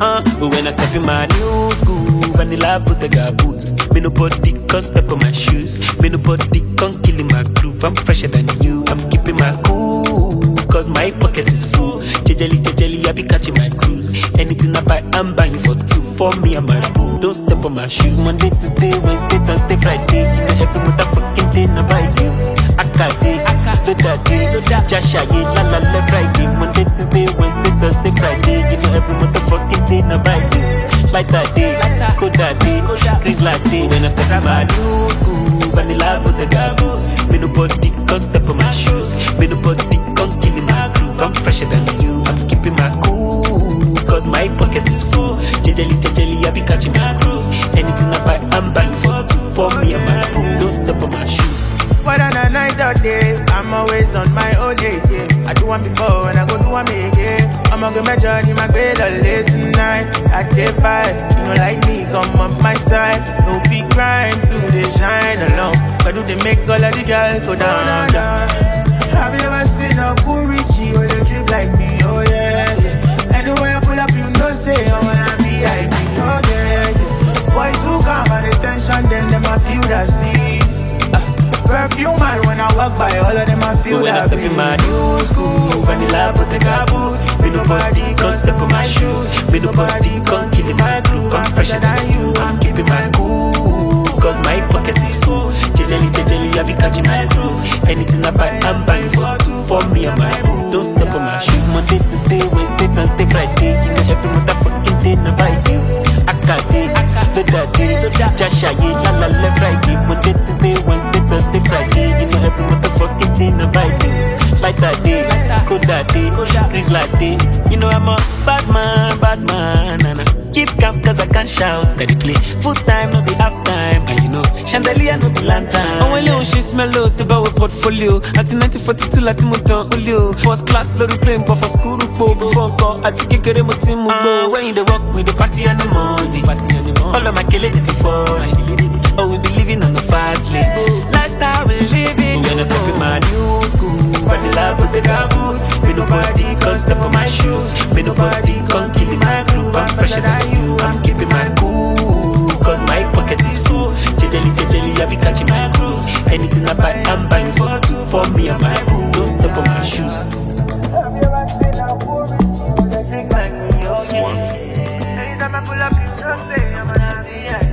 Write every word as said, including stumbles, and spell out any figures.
Uh, but when I step in my new school, vanilla Bottega boots. Me nobody can step on my shoes. Me nobody can kill in my groove. I'm fresher than you. I'm keeping my cool, cause my pocket is full. Jejely, jejely, I be catching my cruise. Anything I buy, I'm buying for two. For me and my boo. Don't step on my shoes. Monday to day, Wednesday, Thursday, Friday. You know every motherfucking day, I buy you. Akade, Lodade, Jashaye, la la la Friday. Monday to day, Wednesday, Thursday, Friday. You know every motherfucking day, I buy you. Like that day, Koda day, please like day. When I step in my new school, vanilla Bottega boots. Me nobody can step on my shoes. Me nobody can kill in my groove. I'm fresher than you. I'm keeping my cool, cause my pocket is full. Jejely, jejely, I be catching my cruise. Anything I buy, I'm buying for two. For me and my boo. Don't step on my shoes. Whether a night or day, I'm always on my own day, yeah. I do one before and I go do one again. I'ma get my journey, my grade all late tonight. At day five, you know like me, come on my side. No big crime, so they shine along. But do they make all of the girls go down, down? Have you ever seen a cool Richie with a drip like me? Oh yeah, yeah. Anywhere I pull up, you know say I wanna be I P. Oh yeah, yeah. Boy too calm and attention, then them I feel that steez. Perfume man when I walk by, all of them I feel when that. When I step in my new school, vanilla Bottega boots. Me nobody can step on my shoes. Me nobody can kill in my groove. I'm fresher than you. I'm keeping my cool, cause my pocket is full. Jejely, jejely, I be catching my cruise. Anything I buy, I'm buying for two. For me and my boo. Don't step on my shoes. Monday to day, Wednesday, Thursday, Friday. You know every motherfucking day I buy you. Akade, Lodade, Jashaye, la la la Friday. Monday to day, Wednesday, Thursday, Friday. You know every motherfucking day I buy you. Like that day, Koda day, please like day. You know I'm a bad man, bad man, and I keep calm cause I can't shout. That they play full time, no be half time. And you know, chandelier, no be lantern. Oh, when you she smell low, step out with portfolio. At nineteen forty-two, Latin Muton, Ulio. First class, lorry plane, but for school, po, before call. At Kikere, Mutim, uh, when you the walk with the party and the money. Party and the money. All of my killing it before. Oh, we be living on the fast lane. Lifestyle we living. When I step in my new school, vanilla Bottega boots. Me nobody can step on my shoes. Me nobody can kill in my groove. I'm fresher than you. I'm keeping my cool, cause my pocket is full. Jejely, jejely, I be catching my cruise. Anything I buy, I'm buying for two. For me and my boo. Don't step on my shoes. Swarms.